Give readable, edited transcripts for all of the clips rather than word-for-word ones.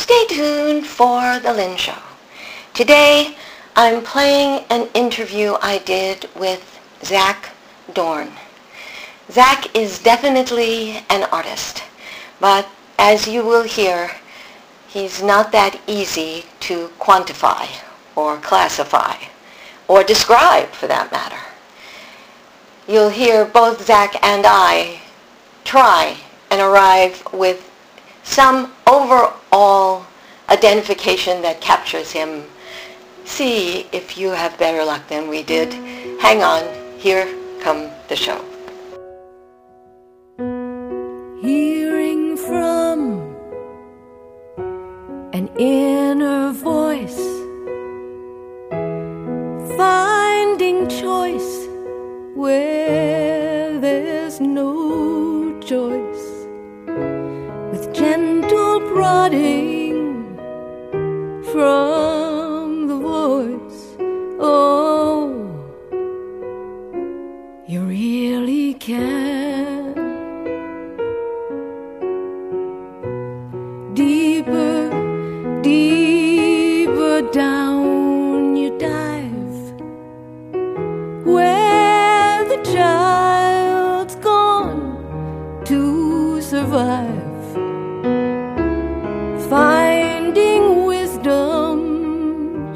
Stay tuned for The Lynn Show. Today, I'm playing an interview I did with Zach Dorn. Zach is definitely an artist, but as you will hear, he's not that easy to quantify or classify or describe, for that matter. You'll hear both Zach and I try and arrive with some overall identification that captures him. See if you have better luck than we did. Hang on, here come the show. Hearing from an inner voice, finding choice where there's no choice, with gentle prodding from the voice. Oh, you really can. Deeper, deeper down you dive, where the child's gone to survive, finding wisdom's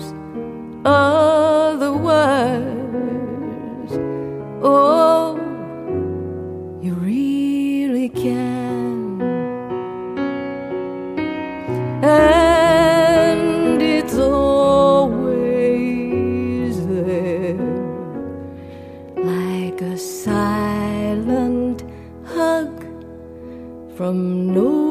otherwise. Oh, you really can. And it's always there, like a silent hug from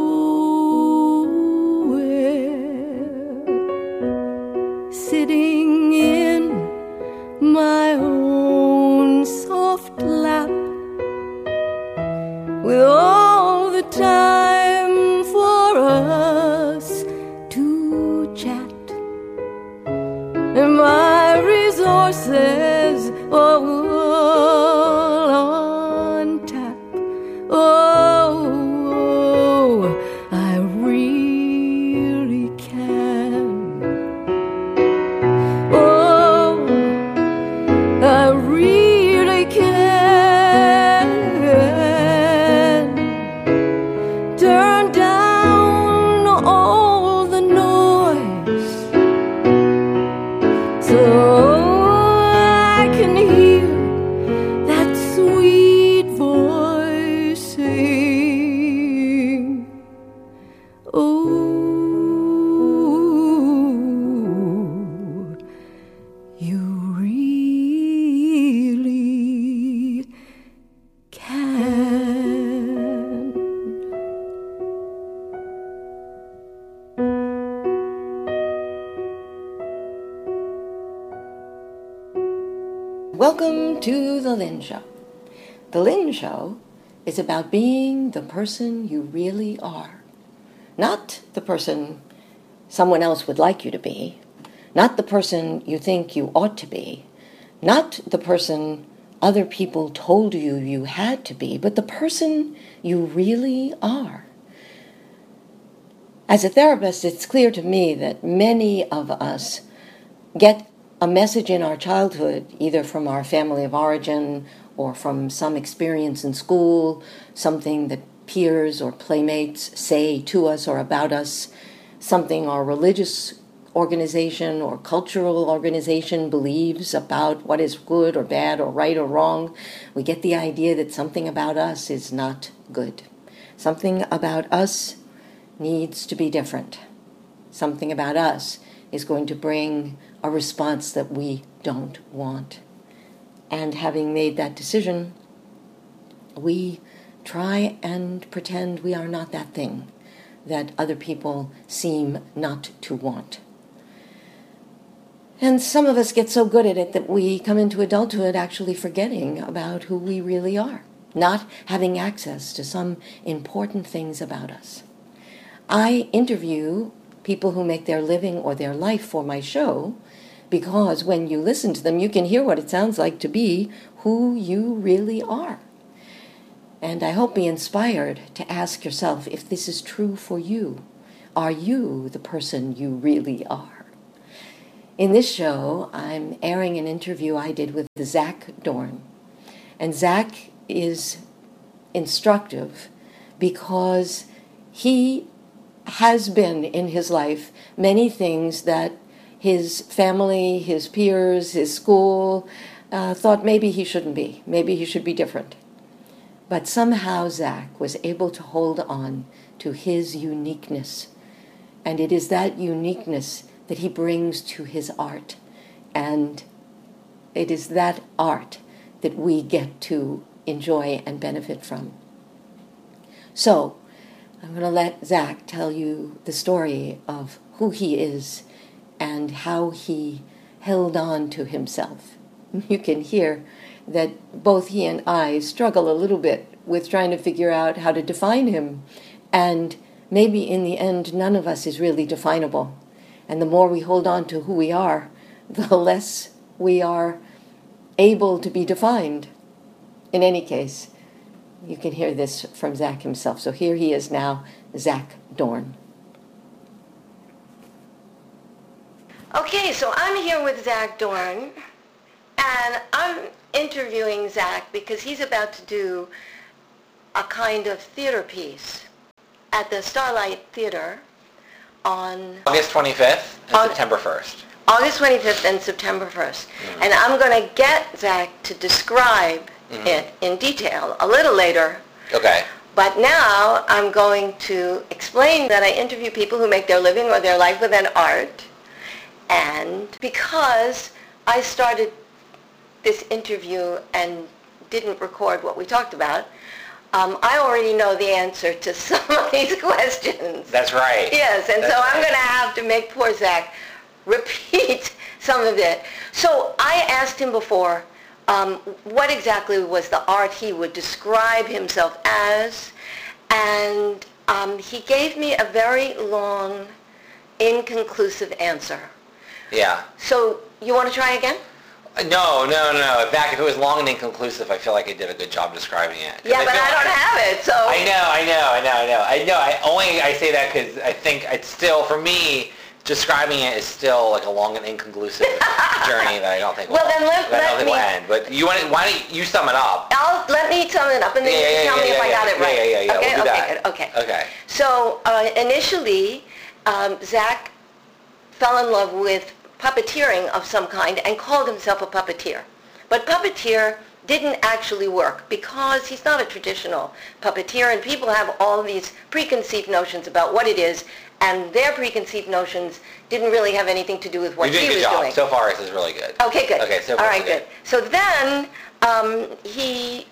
nowhere, sitting in my own soft lap, with all the time for us to chat, and my resources all on tap. Oh, I really can. Oh, I really can. Turn down all the noise so I can hear that sweet voice sing. Oh, you really can. Welcome to The Lynn Show. The Lynn Show is about being the person you really are. Not the person someone else would like you to be. Not the person you think you ought to be. Not the person other people told you you had to be, but the person you really are. As a therapist, it's clear to me that many of us get a message in our childhood, either from our family of origin or from some experience in school, something that peers or playmates say to us or about us, something our religious organization or cultural organization believes about what is good or bad or right or wrong. We get the idea that something about us is not good. Something about us needs to be different. Something about us is going to bring a response that we don't want. And having made that decision, we try and pretend we are not that thing that other people seem not to want. And some of us get so good at it that we come into adulthood actually forgetting about who we really are, not having access to some important things about us. I interview people who make their living or their life for my show because when you listen to them, you can hear what it sounds like to be who you really are. And I hope be inspired to ask yourself if this is true for you. are you the person you really are? In this show, I'm airing an interview I did with Zach Dorn. And Zach is instructive because he has been in his life many things that his family, his peers, his school thought maybe he shouldn't be. Maybe he should be different. But somehow Zach was able to hold on to his uniqueness. And it is that uniqueness that he brings to his art. And it is that art that we get to enjoy and benefit from. So, I'm going to let Zach tell you the story of who he is and how he held on to himself. You can hear that both he and I struggle a little bit with trying to figure out how to define him. And maybe in the end, none of us is really definable. And the more we hold on to who we are, the less we are able to be defined. In any case, you can hear this from Zach himself. So here he is now, Zach Dorn. Okay, so I'm here with Zach Dorn, and I'm interviewing Zach because he's about to do a kind of theater piece at the Starlight Theater on August 25th and September 1st. August 25th and September 1st. Mm-hmm. And I'm going to get Zach to describe it in detail a little later. Okay. But now I'm going to explain that I interview people who make their living or their life within art. And because I started this interview and didn't record what we talked about, I already know the answer to some of these questions. That's right. Yes, and so I'm going to have to make poor Zach repeat some of it. So I asked him before what exactly was the art he would describe himself as, and he gave me a very long, inconclusive answer. Yeah. So you want to try again? No. In fact, if it was long and inconclusive, I feel like I did a good job describing it. Yeah, but I don't have it, so... I say that because I think it's still, for me, describing it is still like a long and inconclusive journey that I don't think will end. But why don't you sum it up? Let me sum it up, and then you can tell me if I got it right. Yeah. Okay, we'll do that. Okay. So initially, Zach fell in love with puppeteering of some kind and called himself a puppeteer. But puppeteer didn't actually work because he's not a traditional puppeteer, and people have all these preconceived notions about what it is, and their preconceived notions didn't really have anything to do with what he was doing. So far, this is really good. Okay, good. Okay, so far, all right, good. So then he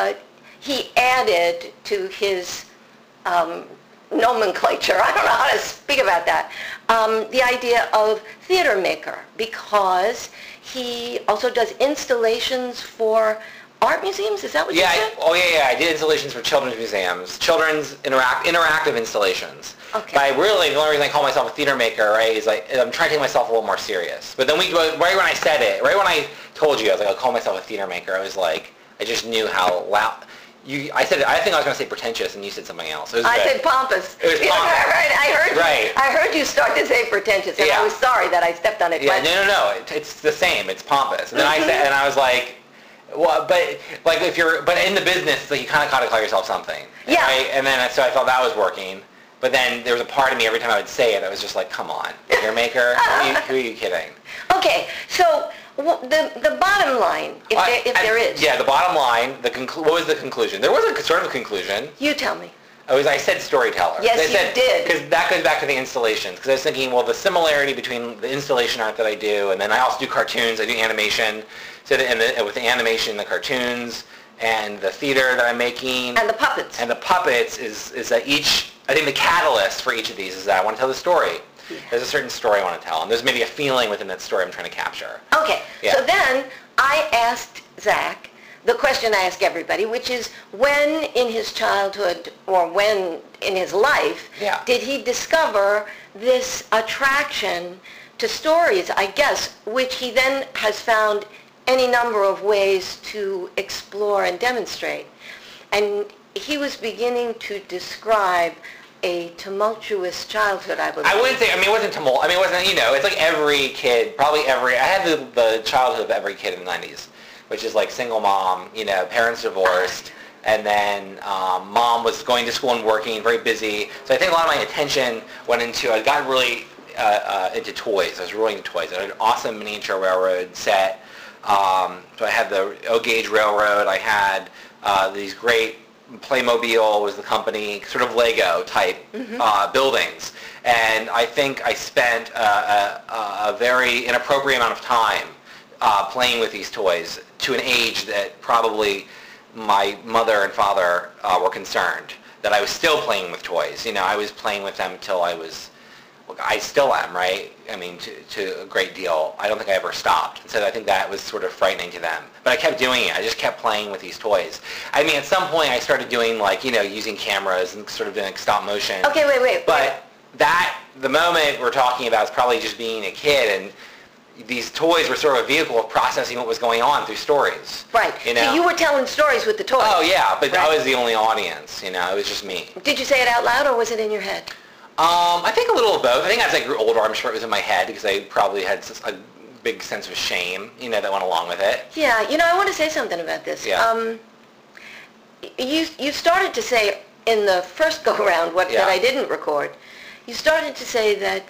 added to his nomenclature, I don't know how to speak about that, the idea of theater maker, because he also does installations for art museums. Is that what you said? I did installations for children's museums, children's interactive installations. Okay. But the only reason I call myself a theater maker, right, is like I'm trying to take myself a little more serious. But then right when I said it, right when I told you, I was like, I'll call myself a theater maker, I was like, I just knew how loud. I think I was going to say pretentious, and you said something else. I said pompous. It was pompous. Right. I heard you start to say pretentious, and I was sorry that I stepped on it. Yeah, no. It's the same. It's pompous. And then I said, and I was like, well, but in the business, like you kind of got to call yourself something. Yeah. Right? And then so I felt that was working. But then there was a part of me every time I would say it, I was just like, come on, theater maker? Who are you kidding? Okay, so the bottom line, if there is. Yeah, the bottom line, what was the conclusion? There was a sort of conclusion. You tell me. I said storyteller. Yes, you did. Because that goes back to the installations. Because I was thinking, well, the similarity between the installation art that I do, and then I also do cartoons, I do animation. So with the animation, the cartoons, and the theater that I'm making. And the puppets. And the puppets is that I think the catalyst for each of these is that I want to tell the story. Yeah. There's a certain story I want to tell, and there's maybe a feeling within that story I'm trying to capture. Okay, yeah. So then I asked Zach the question I ask everybody, which is when in his childhood or when in his life did he discover this attraction to stories, I guess, which he then has found any number of ways to explore and demonstrate. And he was beginning to describe a tumultuous childhood, I believe. I wouldn't say, I mean, it wasn't tumult. I mean, it wasn't, you know, it's like every kid, probably every, I had the childhood of every kid in the 90s, which is like single mom, you know, parents divorced, and then mom was going to school and working, very busy. So I think a lot of my attention went into, I got really into toys. I was really into toys. I had an awesome miniature railroad set. So I had the O-Gauge Railroad. I had these great Playmobil was the company, sort of Lego type buildings. And I think I spent a very inappropriate amount of time playing with these toys to an age that probably my mother and father were concerned that I was still playing with toys. You know, I was playing with them until I still am, right? I mean, to a great deal. I don't think I ever stopped. And so I think that was sort of frightening to them. But I kept doing it. I just kept playing with these toys. I mean, at some point I started doing like, you know, using cameras and sort of doing like stop motion. Okay, wait. But the moment we're talking about is probably just being a kid, and these toys were sort of a vehicle of processing what was going on through stories. Right. You know? So you were telling stories with the toys. Oh, yeah, but right? I was the only audience, you know. It was just me. Did you say it out loud, or was it in your head? I think a little of both. I think as I grew older, I'm sure it was in my head because I probably had a big sense of shame, you know, that went along with it. Yeah, you know, I want to say something about this. Yeah. You started to say in the first go-around that I didn't record, you started to say that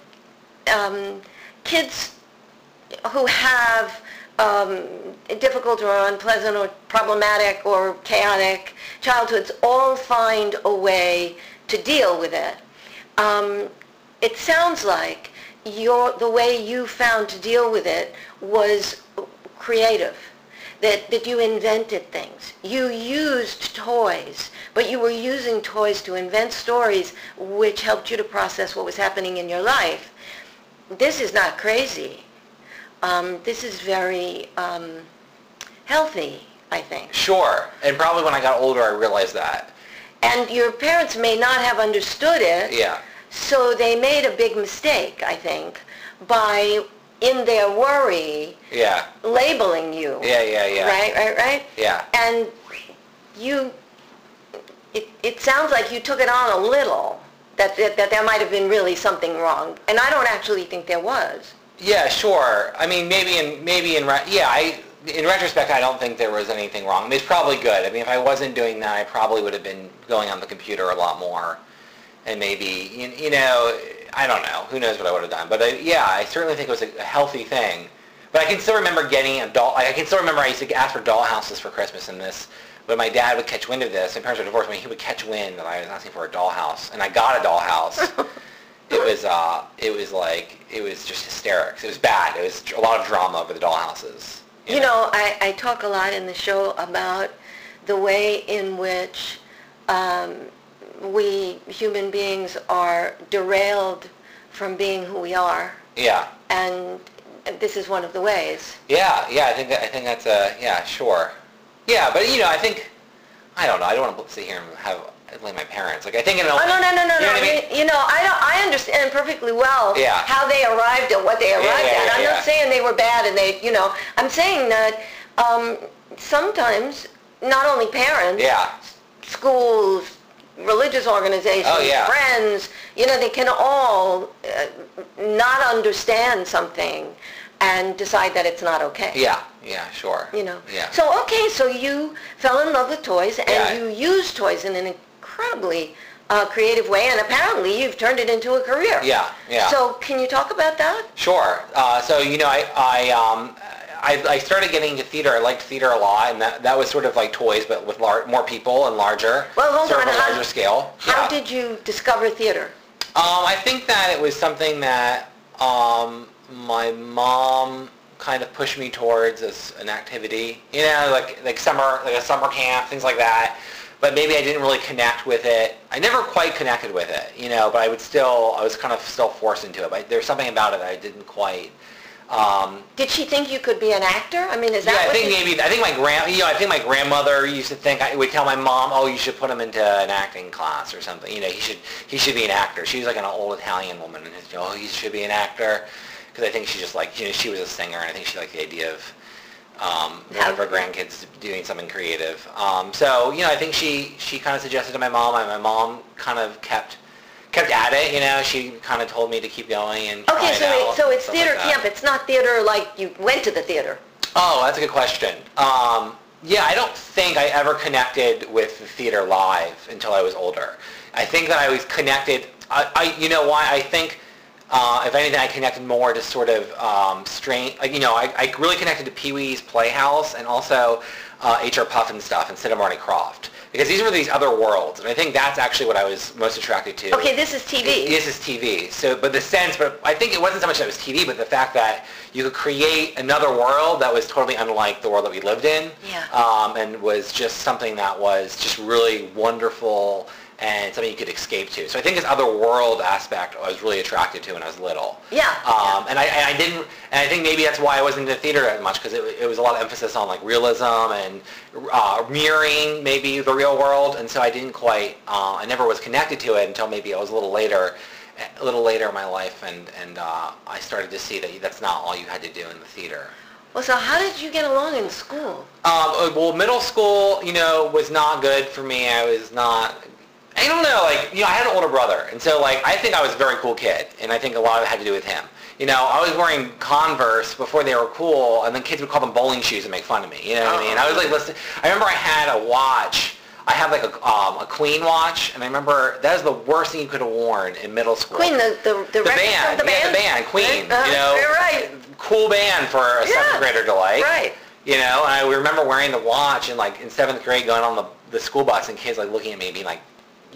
kids who have difficult or unpleasant or problematic or chaotic childhoods all find a way to deal with it. It sounds like the way you found to deal with it was creative, that you invented things. You used toys, but you were using toys to invent stories which helped you to process what was happening in your life. This is not crazy. This is very healthy, I think. Sure, and probably when I got older I realized that. And your parents may not have understood it. Yeah. So they made a big mistake, I think, by, in their worry, labeling you. Yeah. Right? Yeah. And it sounds like you took it on a little, that there might have been really something wrong. And I don't actually think there was. Yeah, sure. I mean, in retrospect, I don't think there was anything wrong. I mean, it's probably good. I mean, if I wasn't doing that, I probably would have been going on the computer a lot more. And maybe, you know, I don't know. Who knows what I would have done. But I certainly think it was a healthy thing. But I can still remember I can still remember I used to ask for dollhouses for Christmas and this. When my dad would catch wind of this, my parents were divorced, when he would catch wind that I was asking for a dollhouse. And I got a dollhouse. It was just hysterics. It was bad. It was a lot of drama over the dollhouses. You know, I talk a lot in the show about the way in which we human beings are derailed from being who we are. Yeah. And this is one of the ways. Yeah. I think that's sure. Yeah, but you know, I don't know. I don't want to sit here and blame my parents. Like I think no. You know what I mean? You know, I understand perfectly well how they arrived at what they arrived at. I'm not saying they were bad, and I'm saying that sometimes not only parents, schools, religious organizations, friends, you know, they can all not understand something and decide that it's not okay. Yeah, sure. You know. Yeah. So you fell in love with toys, and you used toys in an incredibly creative way, and apparently you've turned it into a career. Yeah. So can you talk about that? Sure. So you know, I started getting into theater. I liked theater a lot, and that was sort of like toys, but with more people and larger. Well, hold sort on. of a larger scale. How did you discover theater? I think that it was something that my mom kind of pushed me towards as an activity. You know, like a summer camp, things like that. But maybe I didn't really connect with it. I never quite connected with it, you know, but I was kind of still forced into it. But there's something about it that I didn't quite. Did she think you could be an actor? I mean, is that I think my grandmother used to think, I would tell my mom, oh, you should put him into an acting class or something. You know, he should be an actor. She was like an old Italian woman, and he should be an actor. Because I think she just like, you know, she was a singer, and I think she liked the idea of one of her grandkids doing something creative. So, you know, I think she kind of suggested to my mom, and my mom kind of kept kept at it. She kind of told me to keep going and try Okay, it out, so it's stuff theater like that. camp. It's not theater like you went to the theater. Oh, that's a good question. Yeah, I don't think I ever connected with the theater live until I was older. I think that I was connected. You know why? I think if anything, I connected more to sort of I really connected to Pee-wee's Playhouse and also H.R. Puffin stuff instead of Marty Krofft. Because these were these other worlds, and I think that's actually what I was most attracted to. Okay, this is TV. This is TV. So, but I think it wasn't so much that it was TV, but the fact that you could create another world that was totally unlike the world that we lived in, and was just something that was just really wonderful and something you could escape to. So I think this other world aspect I was really attracted to when I was little. Yeah. And I didn't, and I think maybe that's why I wasn't into theater that much, because it was a lot of emphasis on like realism and mirroring maybe the real world, and so I didn't quite, I never was connected to it until maybe I was a little later in my life, and I started to see that that's not all you had to do in the theater. Well, so how did you get along in school? Well, middle school, was not good for me. I don't know, I had an older brother, and so, I think I was a very cool kid, and I think a lot of it had to do with him. I was wearing Converse before they were cool, and then kids would call them bowling shoes and make fun of me, you know what I mean? I was, listening. I remember I had a watch. I had, a Queen watch, and I remember that was the worst thing you could have worn in middle school. Queen, the band. The band? Yeah, the band, Queen, You're right. Cool band for a 7th grader to like. Right. And I remember wearing the watch and, in 7th grade going on the school bus, and kids, looking at me and being like,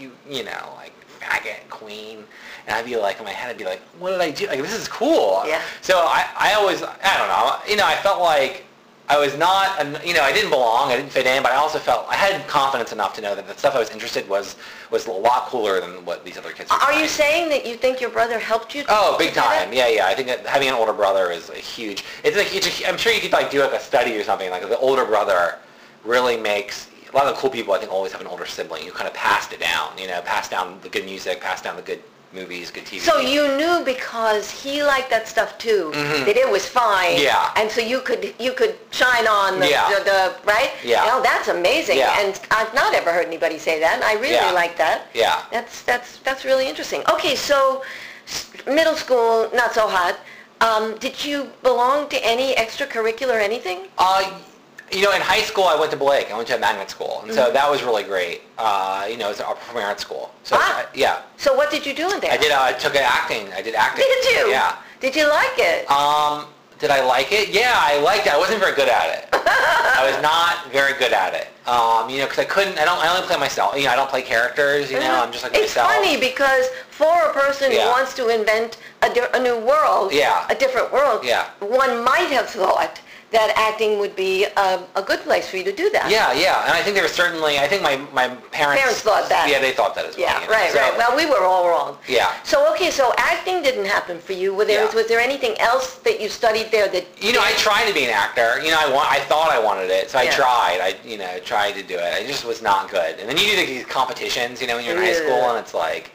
faggot, Queen, and I'd be like, in my head, I'd be like, what did I do? This is cool. Yeah. So I always, I don't know, I felt like I was not, I didn't belong, I didn't fit in, but I also felt, I had confidence enough to know that the stuff I was interested was a lot cooler than what these other kids were doing. Are you saying that you think your brother helped you? Oh, big time. Yeah. I think that having an older brother is a huge, I'm sure you could do a study or something, the older brother really makes, a lot of the cool people I think always have an older sibling who kind of passed it down, passed down the good music, passed down the good movies, good TV. So you knew because he liked that stuff too, that it was fine. Yeah. And so you could shine on the right? Yeah. That's amazing. Yeah. And I've not ever heard anybody say that, and I really like that. Yeah. That's really interesting. Okay, so middle school, not so hot. Did you belong to any extracurricular anything? In high school I went to Blake. I went to a magnet school, and so that was really great. It was a performing arts school. So yeah. So what did you do in there? I took acting. I did acting. Did you? Yeah. Did you like it? Did I like it? Yeah, I liked it. I wasn't very good at it. I was not very good at it. Because I only play myself. I don't play characters. I'm just like it's myself. It's funny because for a person who wants to invent a new world, a different world, one might have thought that acting would be a good place for you to do that. Yeah, and I think there was certainly, I think my parents thought that. Yeah, they thought that as well. Yeah, right. Well, we were all wrong. Yeah. So, so acting didn't happen for you. Was there anything else that you studied there that... I tried to be an actor. I thought I wanted it, so I tried. I tried to do it. I just was not good. And then you do these competitions, when you're in high school, and it's like,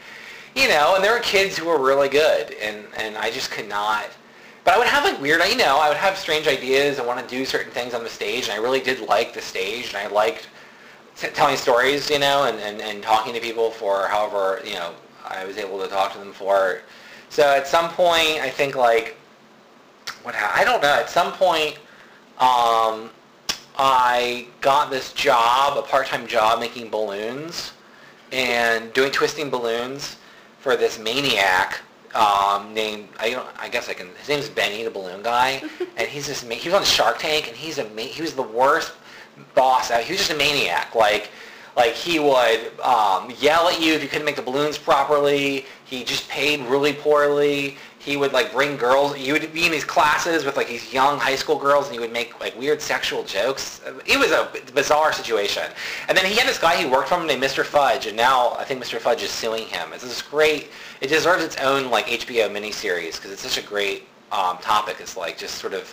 and there were kids who were really good, and I just could not... But I would have I would have strange ideas and want to do certain things on the stage, and I really did like the stage, and I liked telling stories, and talking to people for however, I was able to talk to them for. So at some point, I think I don't know, at some point, I got this job, a part-time job making balloons and doing twisting balloons for this maniac named, his name's Benny, the balloon guy, and he was on Shark Tank, and he was the worst boss. He was just a maniac. He would yell at you if you couldn't make the balloons properly. He just paid really poorly. He would bring girls. You would be in these classes with these young high school girls, and he would make weird sexual jokes. It was a bizarre situation. And then he had this guy he worked for him named Mr. Fudge, and now I think Mr. Fudge is suing him. It's this great. It deserves its own HBO miniseries because it's such a great topic. It's just sort of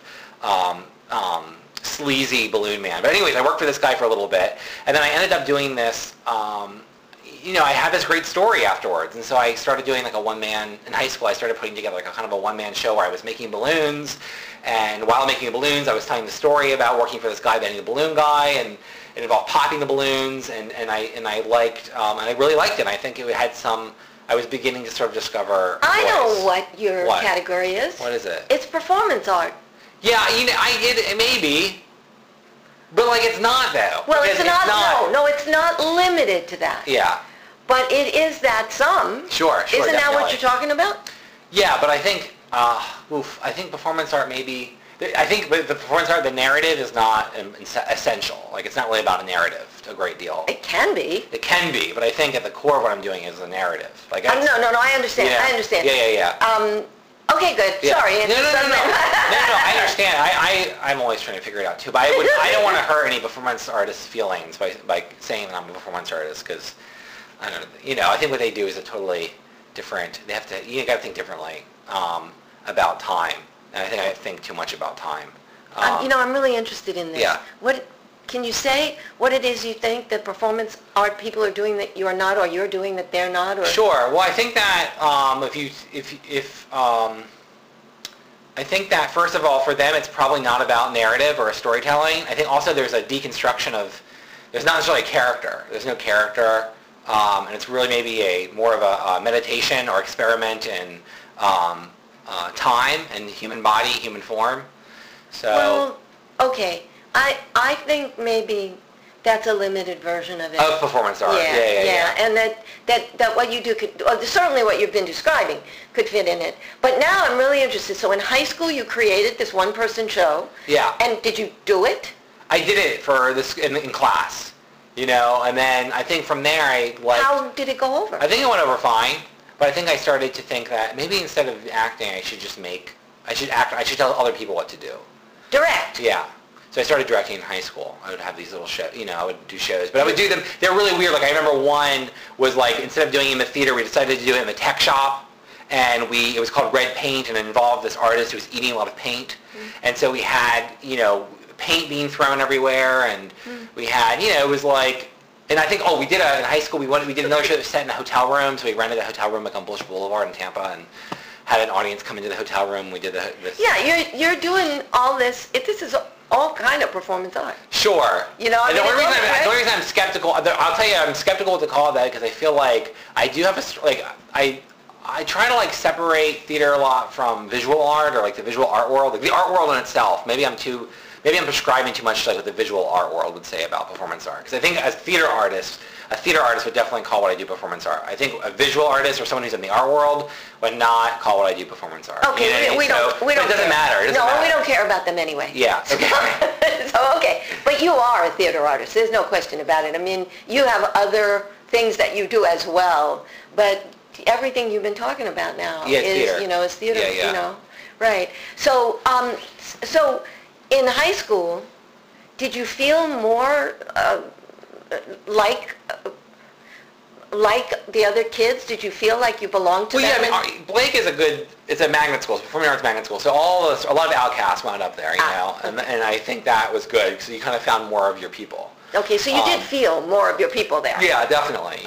sleazy balloon man. But anyways, I worked for this guy for a little bit, and then I ended up doing this. I had this great story afterwards, and so I started doing a one-man, in high school I started putting together a kind of a one-man show where I was making balloons, and while making the balloons I was telling the story about working for this guy, Benny the Balloon Guy, and it involved popping the balloons, and I liked, and I really liked it. I think it had some I was beginning to sort of discover I voice. know what your category is. What is it? It's performance art. Yeah, it may be. But, like, it's not, though. Well, it's not. No, it's not limited to that. Yeah. But it is that some. Sure, Isn't definitely. that what you're talking about? Yeah, but I think, I think performance art maybe, I think the performance art, the narrative is not essential. Like, it's not really about a narrative a great deal. It can be. It can be, but I think at the core of what I'm doing is the narrative. Like, no, I understand. I understand. Yeah. Okay, good. Yeah. Sorry. No, I understand. I'm always trying to figure it out too. But I don't want to hurt any performance artists' feelings by saying that I'm a performance artist, because I don't know. I think what they do is a totally different. They have to. You got to think differently about time, and I think too much about time. I'm really interested in this. Yeah. What can you say? What it is you think that performance art people are doing that you are not, or you're doing that they're not? Or Sure. Well, I think that I think that first of all, for them, it's probably not about narrative or storytelling. I think also there's a deconstruction of. There's not necessarily a character. There's no character, and it's really maybe more of a meditation or experiment in time and human body, human form. So. Well, okay. I think maybe that's a limited version of it. Of performance art. Yeah. And that what you do could, certainly what you've been describing could fit in it. But now I'm really interested. So in high school you created this one-person show. Yeah. And did you do it? I did it for this in class, and then I think from there How did it go over? I think it went over fine, but I think I started to think that maybe instead of acting, I should tell other people what to do. Direct. Yeah. So I started directing in high school. I would have these little shows, I would do shows. But I would do them, they're really weird. Like I remember one was like, instead of doing it in the theater, we decided to do it in the tech shop. And it was called Red Paint, and it involved this artist who was eating a lot of paint. And so we had, paint being thrown everywhere. And we had, it was like, and I think, we did in high school, we did another show that was set in a hotel room. So we rented a hotel room like on Bush Boulevard in Tampa and had an audience come into the hotel room. We did this. Yeah, you're doing all this. This is all kind of performance art. Sure. The only reason I'm skeptical, I'll tell you, I'm skeptical to call that because I feel like I do have I try to separate theater a lot from visual art or the visual art world, the art world in itself. Maybe I'm prescribing too much what the visual art world would say about performance art. Because I think as a theater artist would definitely call what I do performance art. I think a visual artist or someone who's in the art world would not call what I do performance art. Okay, we don't it doesn't matter. We don't care about them anyway. Yeah. Okay. Okay. But you are a theater artist. There's no question about it. I mean, you have other things that you do as well, but everything you've been talking about now is theater. Is theater. Yeah. Right. So, so in high school, did you feel more like the other kids? Did you feel like you belonged to them? Well, yeah, Blake is it's a magnet school, it's a performing arts magnet school, so a lot of outcasts wound up there, and I think that was good, because you kind of found more of your people. Okay, so you did feel more of your people there. Yeah, definitely.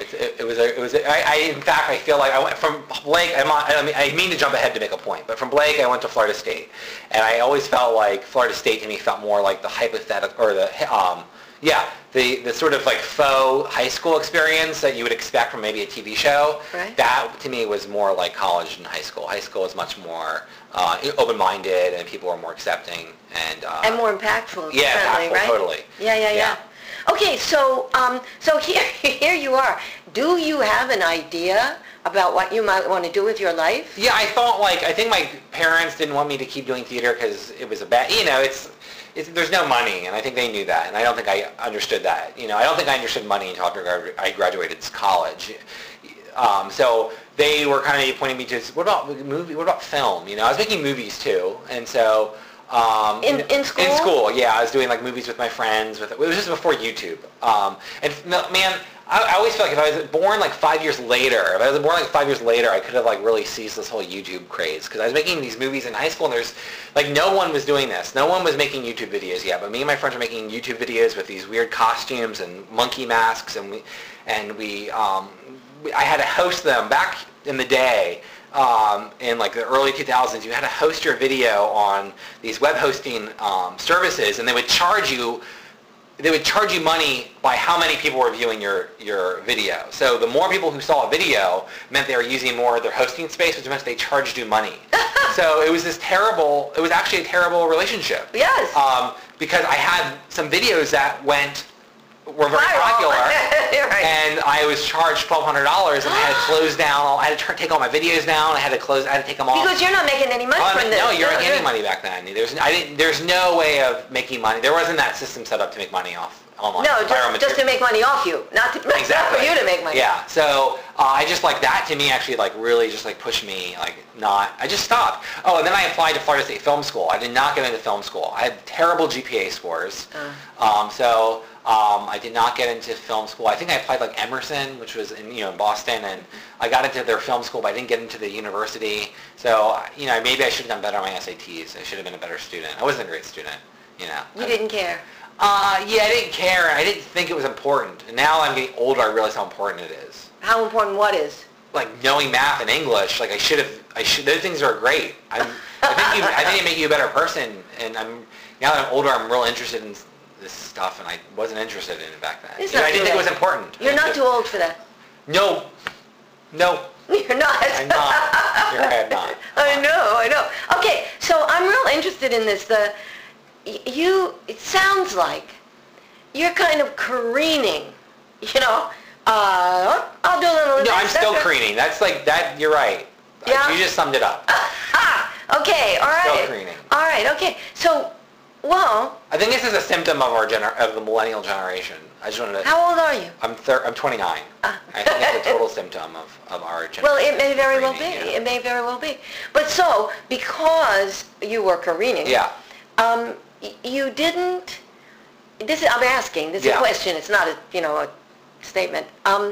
In fact, I feel like I went from Blake. I mean to jump ahead to make a point, but from Blake, I went to Florida State, and I always felt like Florida State to me felt more like the hypothetical or the sort of faux high school experience that you would expect from maybe a TV show. Right. That to me was more like college than high school. High school was much more open-minded, and people were more accepting and more impactful. Yeah, impactful, right? Totally. Yeah. Okay, so here you are. Do you have an idea about what you might want to do with your life? Yeah, I think my parents didn't want me to keep doing theater because it was a bad, there's no money, and I think they knew that, and I don't think I understood that. I don't think I understood money until after I graduated college. So they were kind of pointing me to, what about movie? What about film? I was making movies too, and so in school. In school, yeah, I was doing movies with my friends. It was just before YouTube, and man. I always feel like if I was born 5 years later, I could have really seized this whole YouTube craze, because I was making these movies in high school, and there's no one was doing this. No one was making YouTube videos yet, but me and my friends were making YouTube videos with these weird costumes and monkey masks, and I had to host them back in the day. In the early 2000s, you had to host your video on these web hosting services, and they would charge you they would charge you money by how many people were viewing your video. So the more people who saw a video meant they were using more of their hosting space, which meant they charged you money. So it was actually a terrible relationship. Yes. Because I had some videos that were very popular, right. and I was charged $1,200, and I had to close down. I had to take all my videos down. I had to take them off. Because you're not making any money from this. No, you're not getting any money back then. There's no way of making money. There wasn't that system set up to make money off online. No, just to make money off you, not for you to make money. Yeah. So I just that to me actually really just pushed me I just stopped. Oh, and then I applied to Florida State Film School. I did not get into film school. I had terrible GPA scores. So I did not get into film school. I think I applied Emerson, which was in Boston, and I got into their film school, but I didn't get into the university. So maybe I should have done better on my SATs. I should have been a better student. I wasn't a great student. You didn't care. Yeah, I didn't care. I didn't think it was important. And now I'm getting older, I realize how important it is. How important what is? Knowing math and English. Those things are great. I think they make you a better person. And now that I'm older, I'm real interested in this stuff, and I wasn't interested in it back then. I didn't think it was important. You're not too old for that. No. You're not. I'm not. You're right, I'm not. I know. Okay, so I'm real interested in this. It sounds like you're kind of careening, I'll do a little... No, I'm still careening. That's that, you're right. Yeah? You just summed it up. Okay, all right. Still careening. All right, okay. So, well... I think this is a symptom of of the millennial generation. I just wanted to... How old are you? I'm 29. I think it's a total symptom of our generation. Well, it may very well be. Yeah. It may very well be. But so, because you were careening... Yeah. You didn't... I'm asking. This is a question. It's not a statement.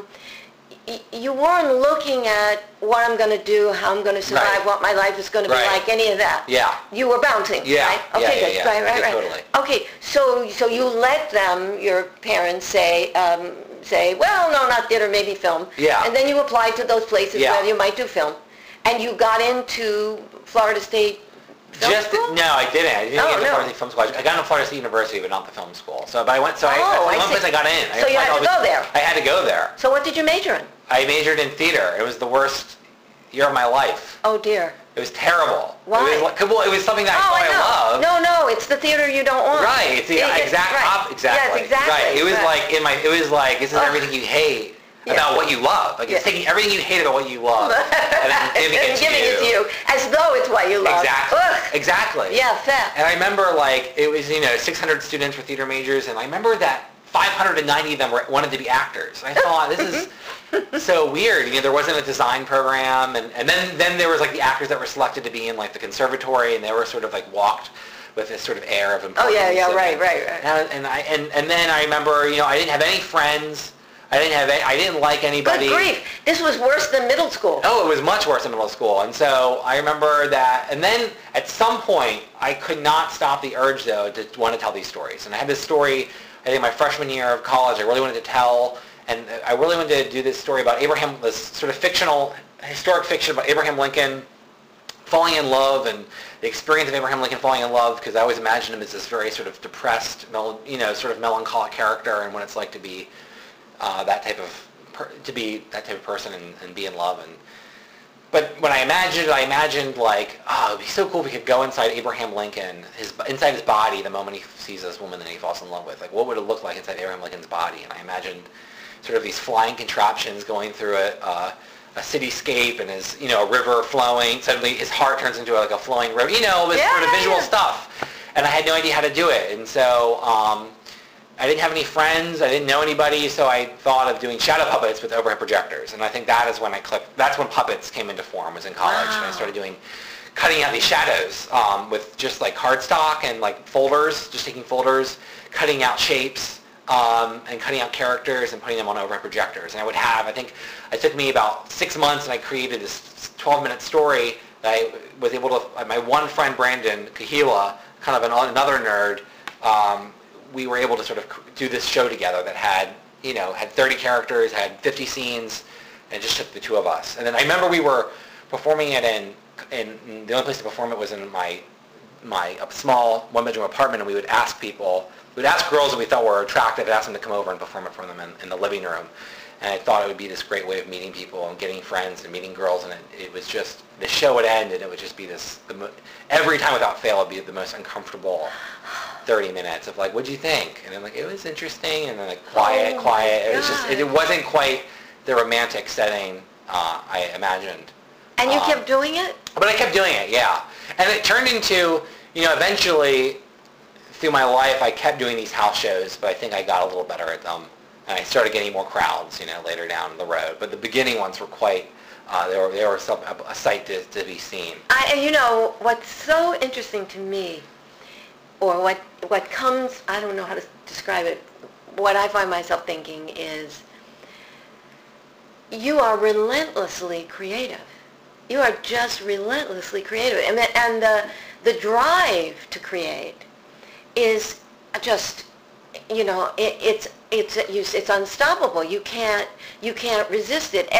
You weren't looking at what I'm going to do, how I'm going to survive, right. what my life is going to be like, any of that. Yeah. You were bouncing, right? Okay, yeah. Right. Totally. Okay, so you let them, your parents, say, well, no, not theater, maybe film. Yeah. And then you applied to those places where you might do film. And you got into Florida State Film School? No, I didn't. I didn't get into Florida State Film School. I got into Florida State University, but not the film school. That's the one place I got in. So you had to go there. I had to go there. So what did you major in? I majored in theater. It was the worst year of my life. Oh, dear. It was terrible. Why? It was something that I loved. No, it's the theater you don't want. Right. It's the exact opposite. Exactly. Yes, exactly. Right. It was like this is everything you hate about what you love. It's taking everything you hate about what you love and giving it to you as though it's what you love. Exactly. Ugh. Exactly. Yeah, fair. And I remember it was 600 students for theater majors, and I remember that 590 of them wanted to be actors. I thought this is so weird. There wasn't a design program, and then there was the actors that were selected to be in the conservatory, and they were sort of walked with this sort of air of importance. Oh yeah, right. And then I remember I didn't have any friends. I didn't like anybody. Good grief. This was worse than middle school. Oh, it was much worse than middle school. And so I remember that. And then at some point, I could not stop the urge, though, to want to tell these stories. And I had this story, I think my freshman year of college, I really wanted to tell. And I really wanted to do this story about this sort of historic fiction about Abraham Lincoln falling in love and the experience of Abraham Lincoln falling in love, because I always imagined him as this very sort of depressed, sort of melancholic character, and what it's like to be that type of person and be in love. But when I imagined it, it'd be so cool if we could go inside Abraham Lincoln, inside his body the moment he sees this woman that he falls in love with. What would it look like inside Abraham Lincoln's body? And I imagined sort of these flying contraptions going through a cityscape, and his a river flowing. Suddenly his heart turns into a flowing river. This sort of visual stuff. And I had no idea how to do it. And so I didn't have any friends. I didn't know anybody, so I thought of doing shadow puppets with overhead projectors. And I think that is when that's when puppets came into form, was in college. Wow. And I started cutting out these shadows with just cardstock and folders, just taking folders, cutting out shapes, and cutting out characters and putting them on overhead projectors. And I think it took me about 6 months, and I created this 12-minute story that I was able to, my one friend, Brandon Kahila, kind of another nerd, we were able to sort of do this show together that had 30 characters, had 50 scenes, and it just took the two of us. And then I remember we were performing it in the only place to perform it was in my small one-bedroom apartment, and we would ask people we'd ask girls that we thought were attractive, and ask them to come over and perform it for them in the living room. And I thought it would be this great way of meeting people and getting friends and meeting girls. And it was just, the show would end and it would just be every time without fail, it would be the most uncomfortable 30 minutes of like, what'd you think? And then like, it was interesting. And then like, quiet. It was just, it wasn't quite the romantic setting I imagined. And you kept doing it? But I kept doing it, yeah. And it turned into, eventually through my life, I kept doing these house shows, but I think I got a little better at them. And I started getting more crowds, later down the road. But the beginning ones were quite, they were a sight to be seen. What's so interesting to me, or what comes, I don't know how to describe it, what I find myself thinking is, you are relentlessly creative. You are just relentlessly creative. And the drive to create is just, it's unstoppable. You can't resist it.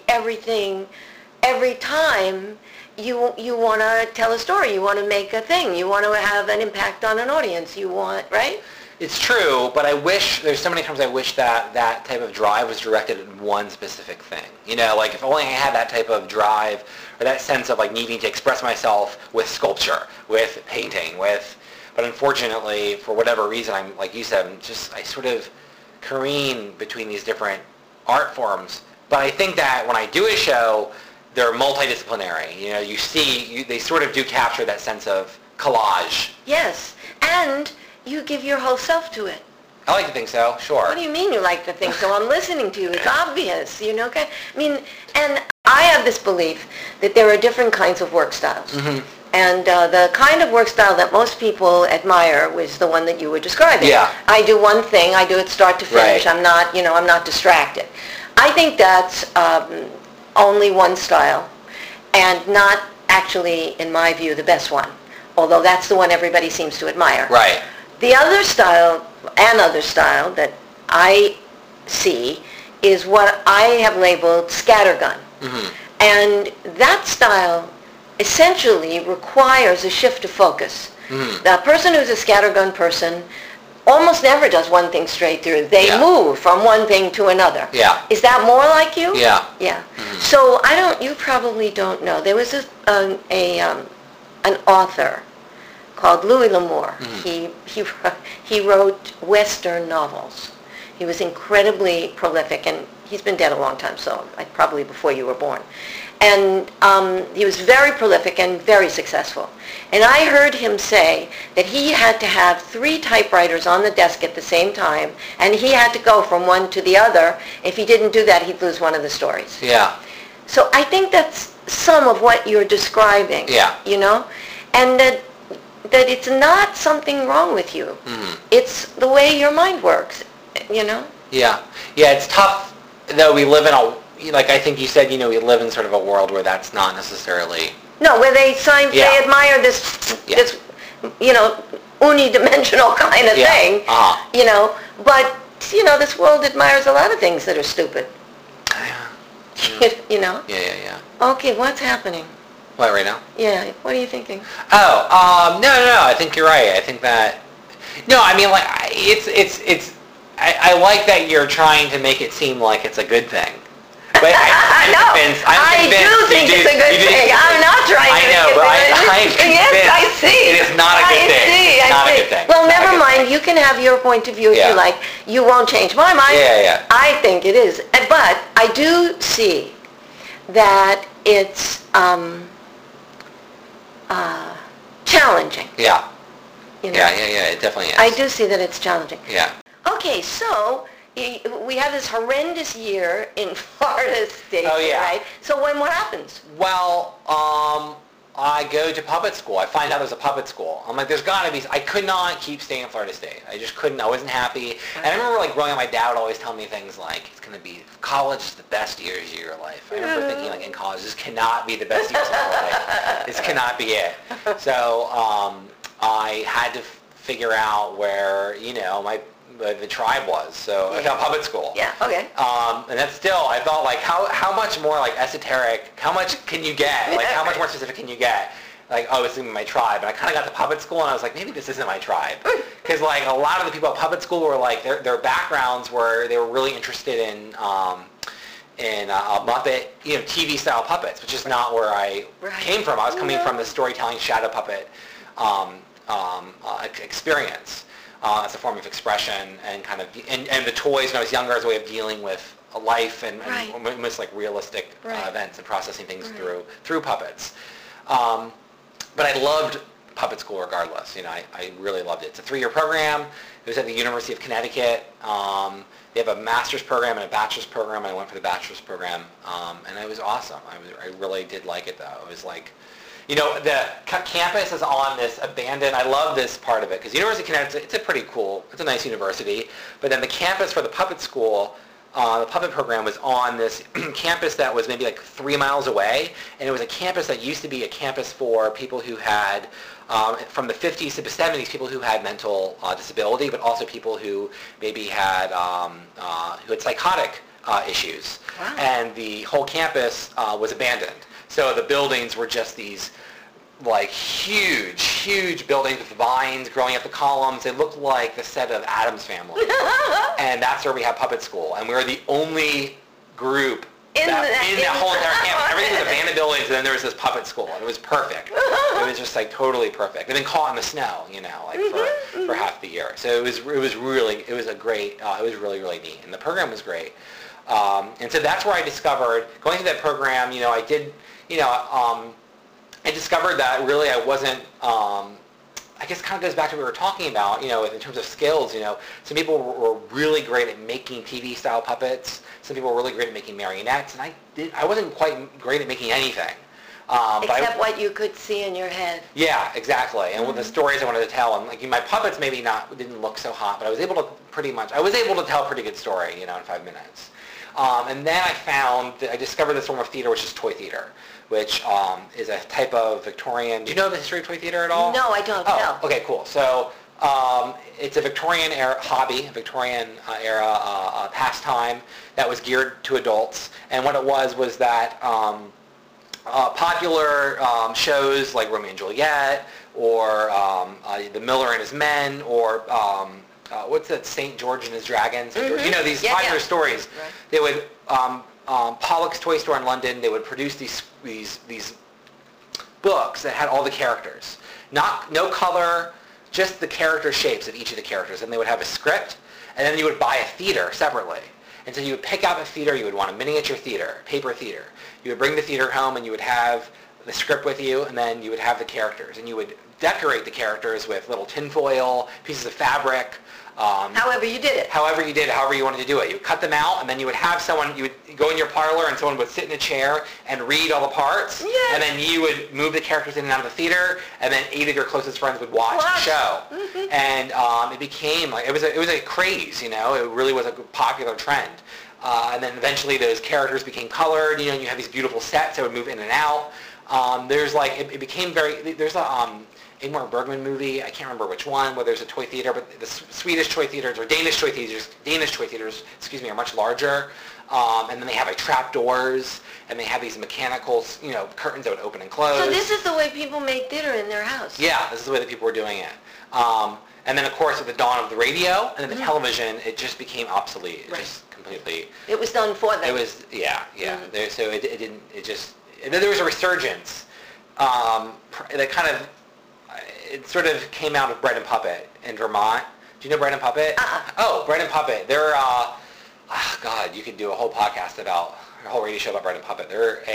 Every time you want to tell a story, you want to make a thing, you want to have an impact on an audience. Right? It's true, but there's so many times I wish that type of drive was directed at one specific thing. Like if only I had that type of drive or that sense of like needing to express myself with sculpture, with painting, but unfortunately, for whatever reason, I'm, like you said, I sort of careen between these different art forms. But I think that when I do a show, they're multidisciplinary. They sort of do capture that sense of collage. Yes, and you give your whole self to it. I like to think so, sure. What do you mean you like to think so? I'm listening to you. It's obvious, okay? And I have this belief that there are different kinds of work styles. Mm-hmm. And the kind of work style that most people admire was the one that you were describing. Yeah. I do one thing, I do it start to finish. Right. I'm not distracted. I think that's only one style, and not actually, in my view, the best one. Although that's the one everybody seems to admire. Right. The other style that I see is what I have labeled scattergun. Mm-hmm. And that style essentially requires a shift of focus. Mm-hmm. The person who's a scattergun person almost never does one thing straight through. They move from one thing to another. Yeah. Is that more like you? Yeah. Yeah. Mm-hmm. So you probably don't know. There was an author called Louis L'Amour. Mm-hmm. He wrote Western novels. He was incredibly prolific, and he's been dead a long time, so probably before you were born. And he was very prolific and very successful. And I heard him say that he had to have 3 typewriters on the desk at the same time, and he had to go from one to the other. If he didn't do that, he'd lose one of the stories. Yeah. So I think that's some of what you're describing. Yeah. And that it's not something wrong with you. Mm-hmm. It's the way your mind works, Yeah. Yeah, it's tough, though. We live in I think you said, we live in sort of a world where that's not necessarily... No, where they admire this, unidimensional kind of thing, but, this world admires a lot of things that are stupid. Yeah. Yeah. Okay, what's happening? What, right now? Yeah, what are you thinking? Oh, no, I think you're right. I think that... No, I like that you're trying to make it seem like it's a good thing. But I'm convinced. I do think it's a good thing. I'm not trying to make it I'm convinced. Yes, I see. It is not a good thing. Not a good thing. Well, never mind. You can have your point of view if you like. You won't change my mind. Yeah. I think it is. But I do see that it's challenging. Yeah. Yeah, it definitely is. I do see that it's challenging. Yeah. Okay, so we have this horrendous year in Florida State, right? So what happens? Well, I go to puppet school. I find out there's a puppet school. I'm like, there's got to be... I could not keep staying in Florida State. I just couldn't. I wasn't happy. And I remember, growing up, my dad would always tell me things like, it's going to be... College is the best years of your life. I remember thinking, in college, this cannot be the best years of my life. This cannot be it. So I had to figure out where, the tribe was. So I found puppet school. Yeah, okay. And that's still, I thought, how much more, esoteric, how much can you get? How much more specific can you get? like, oh, this is my tribe. And I kind of got to puppet school, and I was like, maybe this isn't my tribe. Because, like, a lot of the people at puppet school were, like, their backgrounds were, they were really interested in Muppet, TV-style puppets, which is not where I came from. I was coming from the storytelling shadow puppet experience as a form of expression and kind of, and the toys when I was younger as a way of dealing with life and almost like realistic events and processing things through puppets. But I loved puppet school regardless. I really loved it. It's a 3-year program. It was at the University of Connecticut. They have a master's program and a bachelor's program, and I went for the bachelor's program, and it was awesome. I really did like it, though. It was like, the campus is on this abandoned, I love this part of it, because University of Connecticut, it's a nice university, but then the campus for the puppet school, the puppet program was on this campus that was maybe like 3 miles away, and it was a campus that used to be a campus for people who had, from the 50s to the 70s, people who had mental disability, but also people who maybe had, who had psychotic issues. Wow. And the whole campus was abandoned. So the buildings were just these like huge buildings with vines growing up the columns. It looked like the set of Addams Family. And that's where we had puppet school. And we were the only group in that whole entire campus. Everything was abandoned buildings, and then there was this puppet school. And it was perfect. It was just like totally perfect. And then caught in the snow, like for half the year. So it was really really neat. And the program was great. And so that's where I discovered, going through that program, I discovered that really I wasn't, I guess it kind of goes back to what we were talking about, in terms of skills, some people were really great at making TV-style puppets. Some people were really great at making marionettes, and I wasn't quite great at making anything. Except what you could see in your head. Yeah, exactly. And with the stories I wanted to tell, and like my puppets maybe didn't look so hot, but I was able to tell a pretty good story, in 5 minutes. And then I discovered this form of theater, which is toy theater, which is a type of Victorian. Do you know the history of toy theater at all? No, I don't. Oh, okay, cool. So it's a Victorian era hobby, Victorian era pastime that was geared to adults. And what it was that popular shows like Romeo and Juliet, or The Miller and His Men, or what's that, St. George and His Dragons? Mm-hmm. These popular stories. Right. They would, Pollock's Toy Store in London, they would produce these books that had all the characters. No color, just the character shapes of each of the characters. And they would have a script, and then you would buy a theater separately. And so you would pick out a theater, you would want a miniature theater, paper theater. You would bring the theater home, and you would have the script with you, and then you would have the characters. And you would decorate the characters with little tinfoil, pieces of fabric. However you did it. However you wanted to do it. You would cut them out, and then you would have you would go in your parlor, and someone would sit in a chair and read all the parts. Yes. And then you would move the characters in and out of the theater, and then 8 of your closest friends would watch the show. Mm-hmm. And it became like, it was a craze, it really was a popular trend. And then eventually those characters became colored, and you have these beautiful sets that would move in and out. There's it became there's a Ingmar Bergman movie, I can't remember which one, where there's a toy theater, but the Swedish toy theaters, or Danish toy theaters, are much larger. And then they have trap doors, and they have these mechanical, curtains that would open and close. So this is the way people made theater in their house. Yeah, this is the way that people were doing it. And then, of course, with the dawn of the radio and then the television, it just became obsolete. It just completely... It was done for them. It was, yeah. Mm-hmm. There was a resurgence that kind of... It sort of came out of Bread and Puppet in Vermont. Do you know Bread and Puppet? Oh, Bread and Puppet. They're, God, you could do a whole podcast a whole radio show about Bread and Puppet.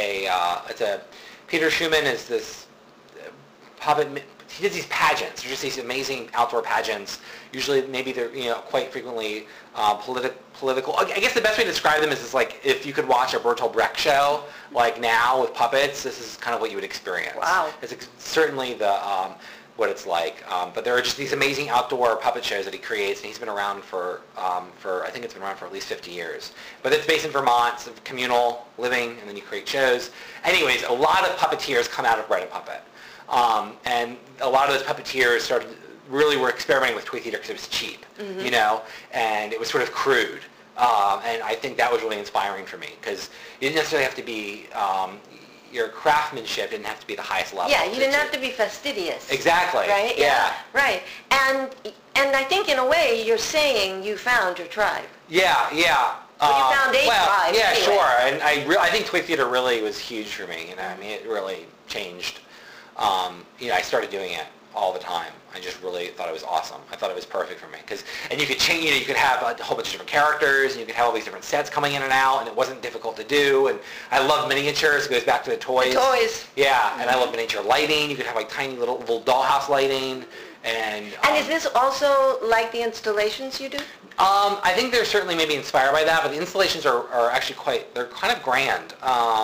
Peter Schumann is this puppet, he does these pageants. They're just these amazing outdoor pageants. Usually, maybe they're, quite frequently political. I guess the best way to describe them is like if you could watch a Bertolt Brecht show, like now with puppets, this is kind of what you would experience. Wow. It's certainly what it's like. But there are just these amazing outdoor puppet shows that he creates, and he's been around for I think it's been around for at least 50 years. But it's based in Vermont, it's communal living, and then you create shows. Anyways, a lot of puppeteers come out of Bread and Puppet. And a lot of those puppeteers really were experimenting with toy theater because it was cheap, and it was sort of crude. And I think that was really inspiring for me, because you didn't necessarily have to be, your craftsmanship didn't have to be the highest level. Yeah, you didn't have to be fastidious. Exactly. Right? Yeah. Right. And I think in a way you're saying you found your tribe. Yeah, yeah. Well, you found a tribe. Yeah, anyway. sure. And I think Toy Theater really was huge for me. You know, I mean, it really changed. You know, I started doing it all the time. I just really thought it was awesome. I thought it was perfect for me and you could change. You know, you could have a whole bunch of different characters, and you could have all these different sets coming in and out, and it wasn't difficult to do. And I love miniatures. It goes back to the toys. The toys. Yeah, and I love miniature lighting. You could have like tiny little dollhouse lighting. And is this also like the installations you do? I think they're certainly maybe inspired by that, but the installations are actually they're kind of grand.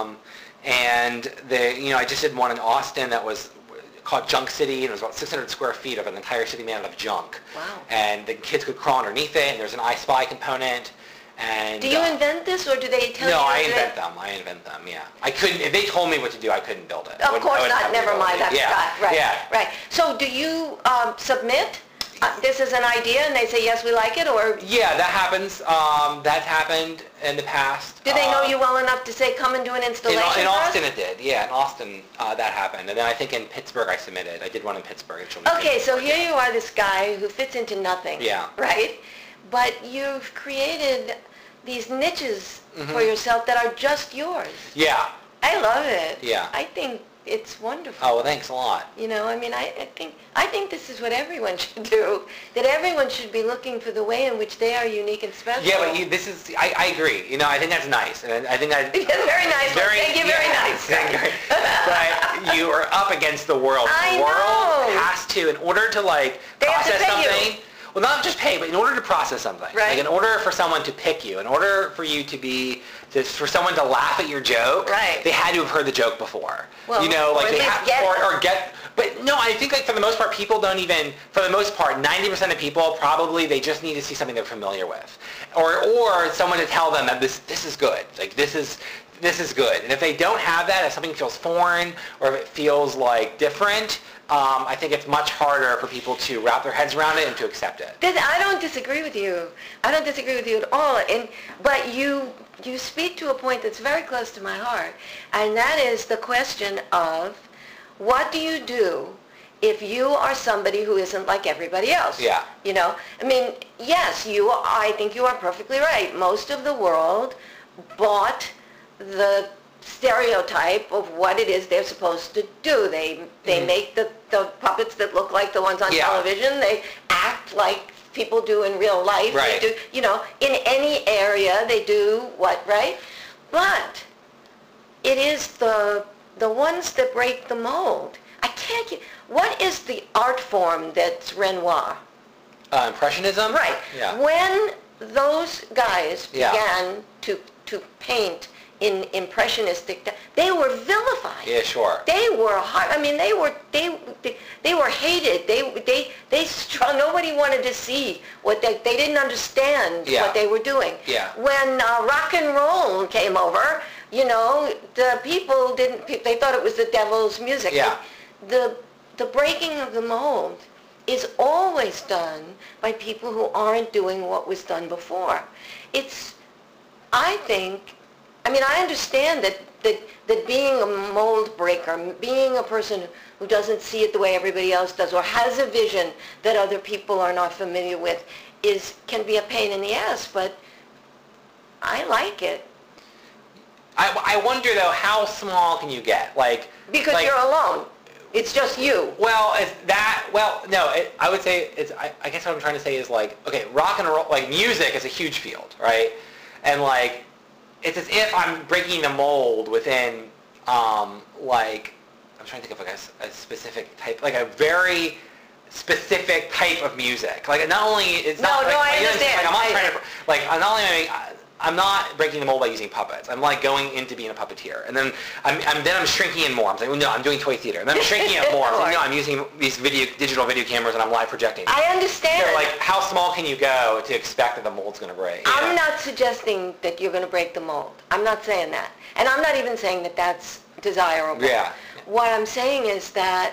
And you know, I just did one in Austin that was called Junk City, and it was about 600 square feet of an entire city made out of junk. Wow. And the kids could crawl underneath it, and there's an I Spy component. And do you invent this, or do they tell you? No, I invent them, yeah. I couldn't, if they told me what to do, I couldn't build it. Of course not, never mind, that's right, Yeah. right. So do you submit? This is an idea, and they say, yes, we like it, or? Yeah, that happens. That's happened in the past. Do they know you well enough to say, come and do an installation In Austin it did, yeah. In Austin that happened. And then I think in Pittsburgh I submitted. I did one in Pittsburgh. Okay, so here you are, this guy who fits into nothing. Yeah. Right? But you've created these niches for yourself that are just yours. Yeah. I love it. Yeah. I think it's wonderful. Oh, well, thanks a lot. You know, I mean, I think this is what everyone should do. That everyone should be looking for the way in which they are unique and special. Yeah, but I agree. You know, I think that's nice, and I think that. Very nice. Thank you. Very nice. But you are up against the world. The world has to, in order to process something. Well, not just pay, but in order to process something. Right. Like in order for someone to pick you, in order for you for someone to laugh at your joke, right. They had to have heard the joke before. Well, you know, like they have but no, I think for the most part, people don't even, for the most part, 90% of people probably, they just need to see something they're familiar with. Or someone to tell them that this is good. Like this is good. And if they don't have that, if something feels foreign or if it feels like different, I think it's much harder for people to wrap their heads around it and to accept it. I don't disagree with you. I don't disagree with you at all. But you speak to a point that's very close to my heart, and that is the question of what do you do if you are somebody who isn't like everybody else? Yeah. You know, I mean, yes, I think you are perfectly right. Most of the world bought the stereotype of what it is they're supposed to do. They make the puppets that look like the ones on television. They act like people do in real life. Right. They do, you know, in any area they do what, right? But it is the ones that break the mold. What is the art form that's Renoir? Impressionism? Right. Yeah. When those guys began to paint in impressionistic, they were vilified. Yeah, sure. They were hard. I mean, they were hated. Nobody wanted to see what they didn't understand what they were doing. Yeah. When rock and roll came over, you know, the people they thought it was the devil's music. Yeah. The breaking of the mold is always done by people who aren't doing what was done before. I understand that being a mold breaker, being a person who doesn't see it the way everybody else does, or has a vision that other people are not familiar with, can be a pain in the ass, but I like it. I wonder, though, how small can you get? Because you're alone. It's just you. Well, I would say I guess what I'm trying to say is okay, rock and roll, music is a huge field, right? And it's as if I'm breaking the mold within, I'm trying to think of a specific type, a very specific type of music. Not only it's not. I understand. I'm not trying to not only I'm not breaking the mold by using puppets. I'm going into being a puppeteer, and then I'm shrinking in more. I'm saying, well, no, I'm doing toy theater, and then I'm shrinking it more. I'm saying, no, I'm using these digital video cameras, and I'm live projecting. I understand. So, how small can you go to expect that the mold's going to break? I'm not suggesting that you're going to break the mold. I'm not saying that, and I'm not even saying that that's desirable. Yeah. What I'm saying is that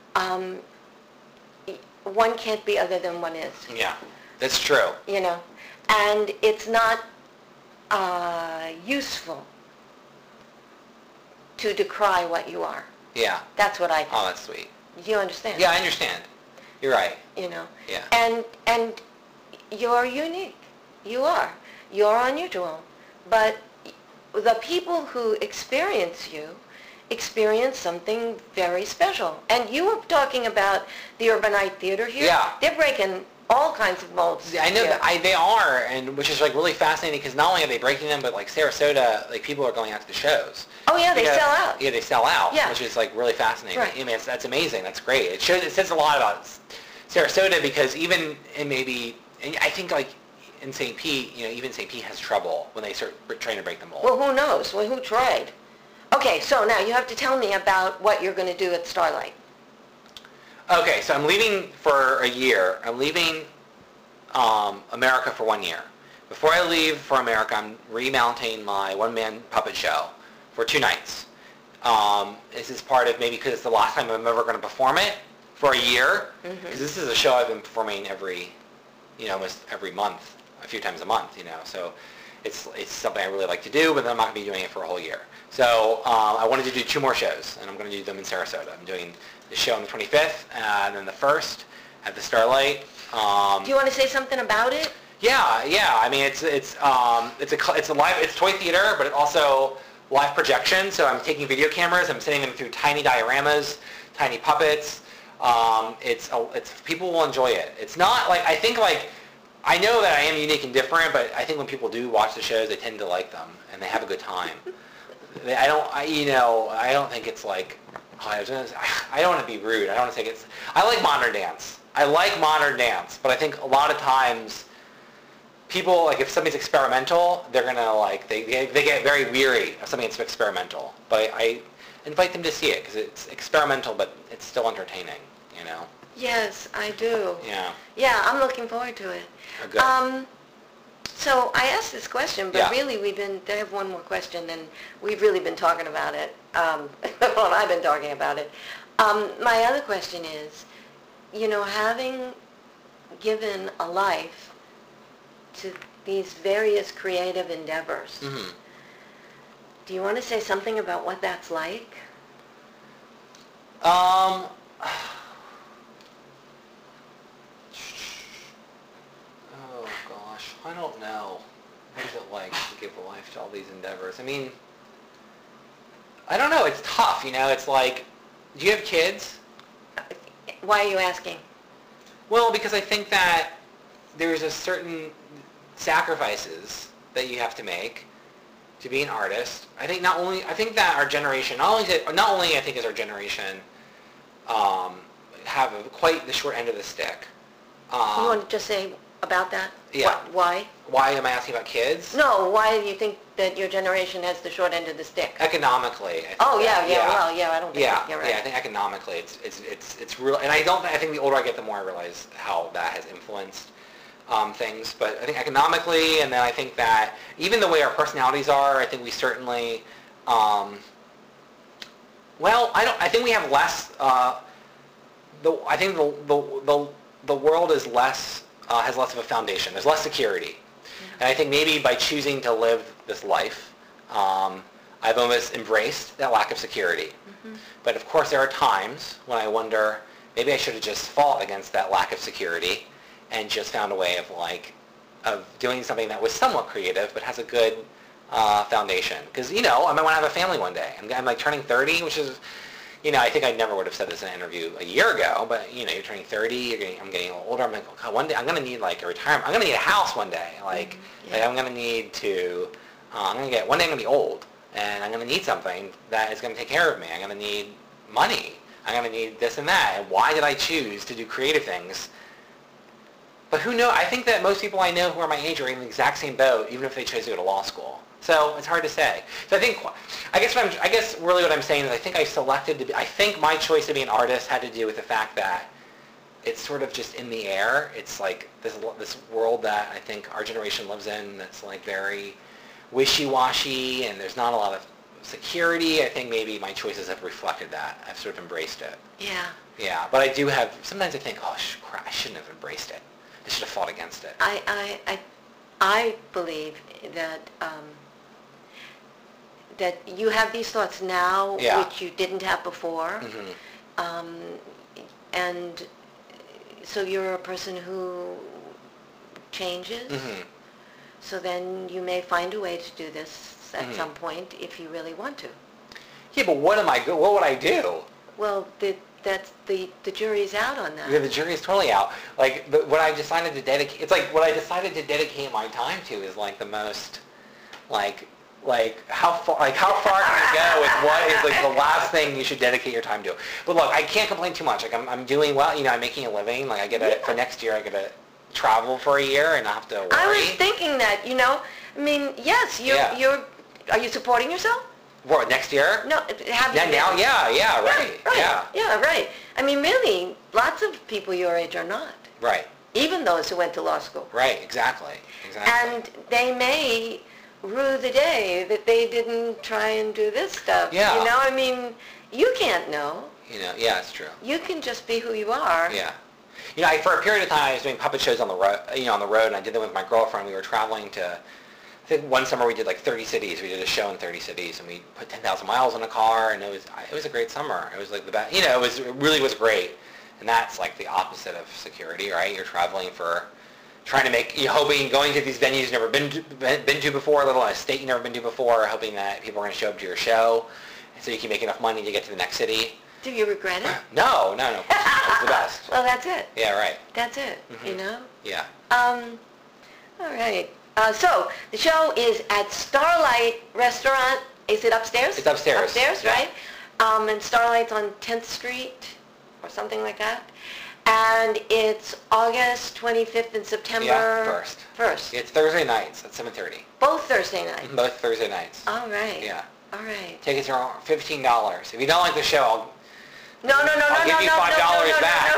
one can't be other than one is. Yeah, that's true. You know, and it's not useful to decry what you are. Yeah. That's what I think. Oh, that's sweet. Do you understand? Yeah, I understand. You're right. You know? Yeah. And you're unique. You are. You're unusual. But the people who experience you experience something very special. And you were talking about the Urbanite Theater here. Yeah. They're breaking all kinds of molds. I know here. that they are, and which is like really fascinating because not only are they breaking them, but like Sarasota, like people are going out to the shows. Oh yeah, they Because- sell out. Yeah, they sell out, Yeah. which is like really fascinating. Right. I mean, that's amazing. That's great. It says a lot about Sarasota because even in maybe, and I think like in St. Pete, even St. Pete has trouble when they start trying to break the mold. Well, who knows? Well, who tried? Okay, so now you have to tell me about what you're going to do at Starlight. Okay, so I'm leaving for a year. I'm leaving America for 1 year. Before I leave for America, I'm remounting my one-man puppet show for 2 nights. This is part of maybe because it's the last time I'm ever going to perform it for a year. Because this is a show I've been performing almost every month, a few times a month. So it's something I really like to do, but then I'm not going to be doing it for a whole year. So I wanted to do 2 more shows, and I'm going to do them in Sarasota. I'm doing the show on the 25th, and then the 1st at the Starlight. Do you want to say something about it? Yeah. I mean, it's toy theater, but it's also live projection. So I'm taking video cameras. I'm sending them through tiny dioramas, tiny puppets. It's people will enjoy it. It's not like I know that I am unique and different, but I think when people do watch the shows, they tend to like them and they have a good time. I don't think it's like I don't want to be rude. I don't want to say I like modern dance. I like modern dance, but I think a lot of times people, like if something's experimental, they're going to they get very weary of something that's experimental. But I invite them to see it because it's experimental, but it's still entertaining, Yes, I do. Yeah. Yeah, I'm looking forward to it. Oh, good. So I asked this question, but Yeah. really I have one more question, and we've really been talking about it. Well, I've been talking about it. My other question is, having given a life to these various creative endeavors, do you want to say something about what that's like? Oh gosh, I don't know. What is it like to give a life to all these endeavors? I mean, I don't know. It's tough, It's like, do you have kids? Why are you asking? Well, because I think that there's a certain sacrifices that you have to make to be an artist. I think that our generation, not only I think is our generation have quite the short end of the stick. You want to just say about that? Yeah. Why? Why am I asking about kids? No, why do you think that your generation has the short end of the stick? Economically. I think Oh, that- I don't think Yeah, you're right. yeah. I think economically, it's real, and I think the older I get, the more I realize how that has influenced things. But I think economically, and then I think that even the way our personalities are, I think we certainly, I think we have less. I think the world is less has less of a foundation. There's less security, and I think maybe by choosing to live this life, I've almost embraced that lack of security. But of course, there are times when I wonder, maybe I should have just fought against that lack of security and just found a way of doing something that was somewhat creative but has a good foundation. Because, I might want to have a family one day. I'm like turning 30, which is, I think I never would have said this in an interview a year ago, but, you're turning 30, I'm getting a little older. I'm like, God, one day I'm going to need a retirement. I'm going to need a house one day. I'm going to need to, one day I'm going to be old. And I'm going to need something that is going to take care of me. I'm going to need money. I'm going to need this and that. And why did I choose to do creative things? But who knows? I think that most people I know who are my age are in the exact same boat, even if they chose to go to law school. So it's hard to say. So I guess really what I'm saying is I think my choice to be an artist had to do with the fact that it's sort of just in the air. It's like this world that I think our generation lives in that's like very wishy-washy, and there's not a lot of security. I think maybe my choices have reflected that. I've sort of embraced it. Yeah. Yeah, but I do have, sometimes I think, oh crap, I shouldn't have embraced it. I should have fought against it. I believe that that you have these thoughts now, Yeah. which you didn't have before. And so you're a person who changes. So then you may find a way to do this at some point if you really want to. Yeah, but what would I do? Well, that's the jury's out on that. Yeah, the jury is totally out. Like, what I decided to dedicate, it's like what I decided to dedicate my time to is like the most, like how far can you go with what is like the last thing you should dedicate your time to? But look, I can't complain too much. Like, I'm doing well. You know, I'm making a living. Like, for next year, I get to travel for a year and not have to worry. I was thinking that, you know, I mean, yes, are you supporting yourself? What, next year? No, right. Yeah, right. I mean, really, lots of people your age are not. Right. Even those who went to law school. Right, exactly. And they may rue the day that they didn't try and do this stuff. Yeah. You know, I mean, you can't know. You know, yeah, it's true. You can just be who you are. Yeah. You know, for a period of time, I was doing puppet shows on the road, and I did them with my girlfriend. We were traveling to, I think one summer we did like 30 cities. We did a show in 30 cities, and we put 10,000 miles in a car, and it was a great summer. It was like the best, you know, it really was great. And that's like the opposite of security, right? You're traveling for, trying to going to these venues you've never been to before, let alone a state you've never been to before, hoping that people are going to show up to your show, so you can make enough money to get to the next city. Do you regret it? No. It's the best. Well, that's it. Yeah, right. That's it, you know? Yeah. All right. So the show is at Starlight Restaurant. Is it upstairs? It's upstairs. Upstairs, yeah. right? And Starlight's on 10th Street or something like that. And it's August 25th and September... Yeah, 1st. It's Thursday nights at 7:30. Both Thursday nights? Both Thursday nights. All right. Yeah. All right. Tickets are $15. If you don't like the show, No. I'll give you $5 back.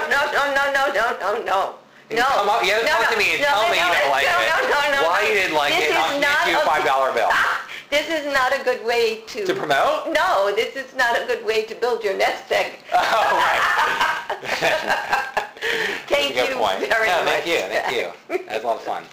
No. You come up, you have to talk to me and tell me you don't like it. Why you didn't like it, I'll give you a $5 bill. This is not a good way to... To promote? No, this is not a good way to build your nest egg. Oh, right. Thank you very much. Thank you. That was a lot of fun.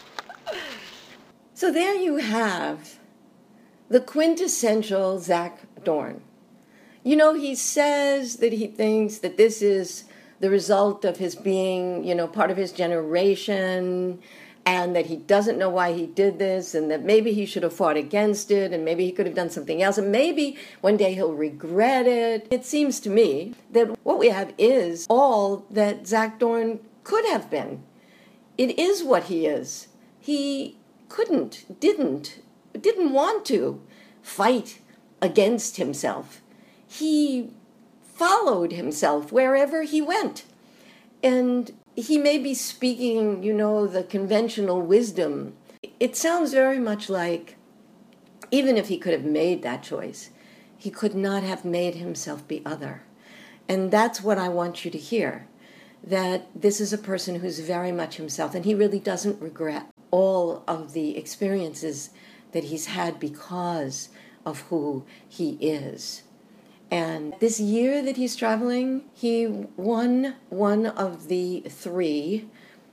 So there you have the quintessential Zach Dorn. You know, he says that he thinks that this is the result of his being, you know, part of his generation, and that he doesn't know why he did this, and that maybe he should have fought against it, and maybe he could have done something else, and maybe one day he'll regret it. It seems to me that what we have is all that Zach Dorn could have been. It is what he is. He didn't want to fight against himself. He followed himself wherever he went. And he may be speaking, you know, the conventional wisdom. It sounds very much like, even if he could have made that choice, he could not have made himself be other. And that's what I want you to hear, that this is a person who's very much himself, and he really doesn't regret all of the experiences that he's had because of who he is. And this year that he's traveling, he won one of the 3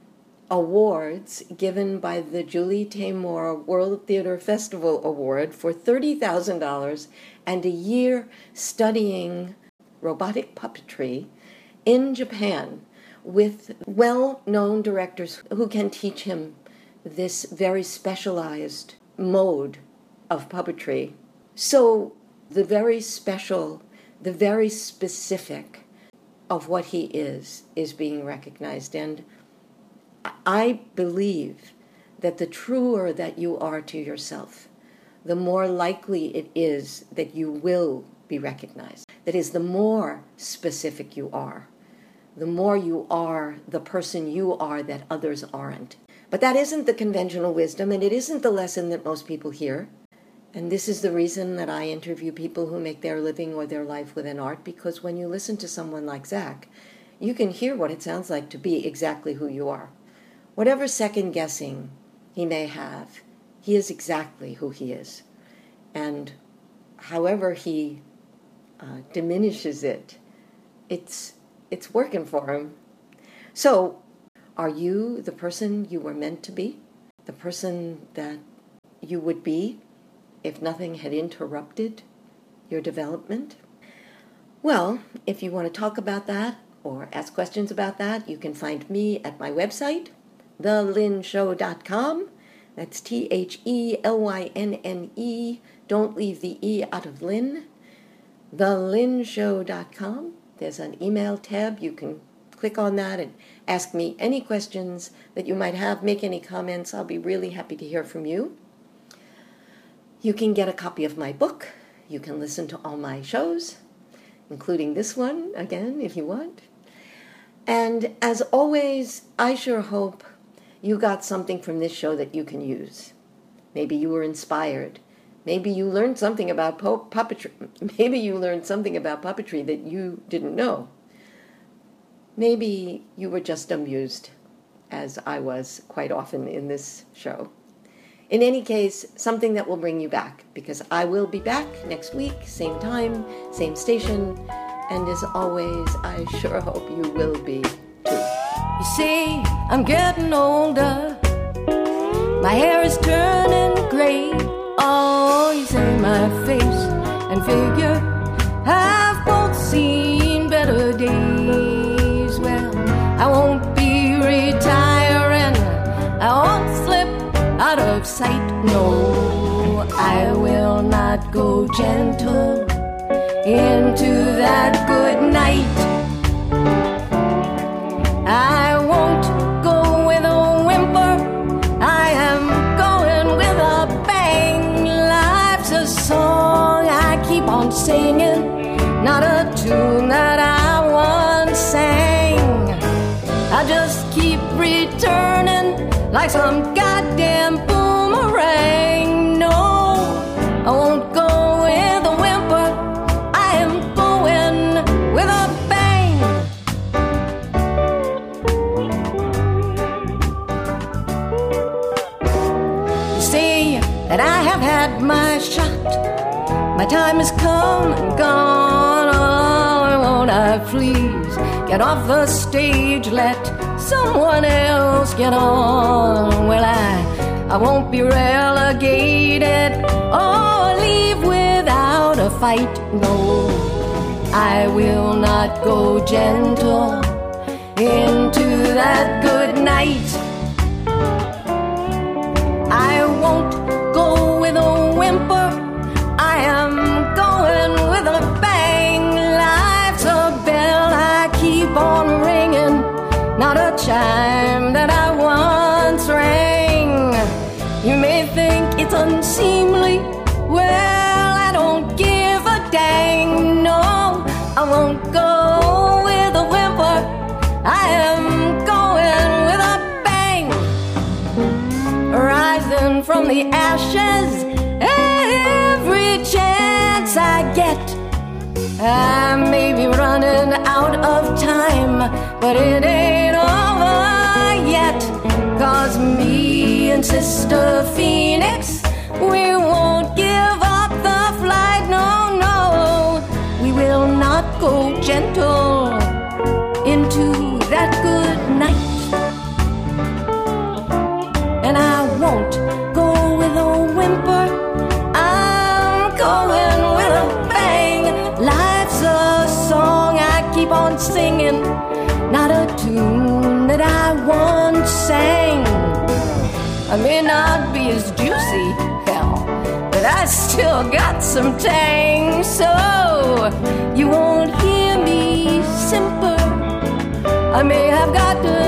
awards given by the Julie Taymor World Theater Festival Award for $30,000 and a year studying robotic puppetry in Japan with well-known directors who can teach him this very specialized mode of puppetry. So the very special, the very specific of what he is being recognized. And I believe that the truer that you are to yourself, the more likely it is that you will be recognized. That is, the more specific you are, the more you are the person you are that others aren't. But that isn't the conventional wisdom, and it isn't the lesson that most people hear. And this is the reason that I interview people who make their living or their life within art, because when you listen to someone like Zach, you can hear what it sounds like to be exactly who you are. Whatever second guessing he may have, he is exactly who he is. And however he diminishes it, it's working for him. So, are you the person you were meant to be? The person that you would be if nothing had interrupted your development? Well, if you want to talk about that or ask questions about that, you can find me at my website, thelynnShow.com. That's TheLynne. Don't leave the E out of Lynn. TheLynNShow.com. There's an email tab. You can click on that and ask me any questions that you might have. Make any comments. I'll be really happy to hear from you. You can get a copy of my book. You can listen to all my shows, including this one, again, if you want. And as always, I sure hope you got something from this show that you can use. Maybe you were inspired. Maybe you learned something about puppetry. Maybe you learned something about puppetry that you didn't know. Maybe you were just amused, as I was quite often in this show. In any case, something that will bring you back, because I will be back next week, same time, same station, and as always, I sure hope you will be too. You see, I'm getting older. My hair is turning gray. Oh, you say my face and figure have both seen better days. Well, I won't be retiring. I won't slip out of sight. No, I will not go gentle into that good night. I won't go with a whimper. I am going with a bang. Life's a song I keep on singing, not a tune that I once sang. I just keep returning like some goddamn boomerang. No, I won't go with a whimper. I am going with a bang. You see that I have had my shot. My time has come and gone. Oh, won't I please get off the stage, let someone else get on? Well, I won't be relegated or leave without a fight. No, I will not go gentle into that good night. I won't go with a whimper. I am going with a bang. Life's a bell I keep on ringing, not a chime that I once rang. You may think it's unseemly. Well, I don't give a dang. No, I won't go with a whimper. I am going with a bang. Rising from the ashes every chance I get. I may be running out of time, but it ain't over yet. 'Cause me and Sister Phoenix, we won't give up the flight. No, no, we will not go gentle into that good night. And I won't go with a whimper. I'm going with a bang. Life's a song I keep on singing, not a tune that I once sang. I may not be as juicy, hell, but I still got some tang. So you won't hear me simper. I may have got to